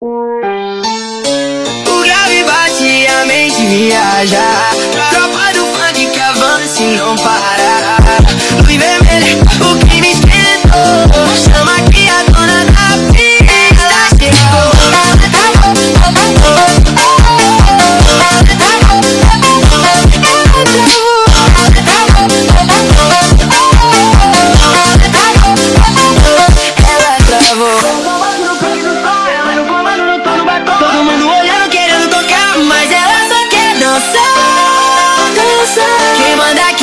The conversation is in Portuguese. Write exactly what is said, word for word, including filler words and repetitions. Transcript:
O grave bate, a mente viaja. Tropa do funk que avança e não para. Luz vermelha, o que me esquentou. Chama aqui a dona da pista chegou. Ela travou. Todo mundo olhando, querendo tocar, mas ela só quer dançar. Quem manda aqui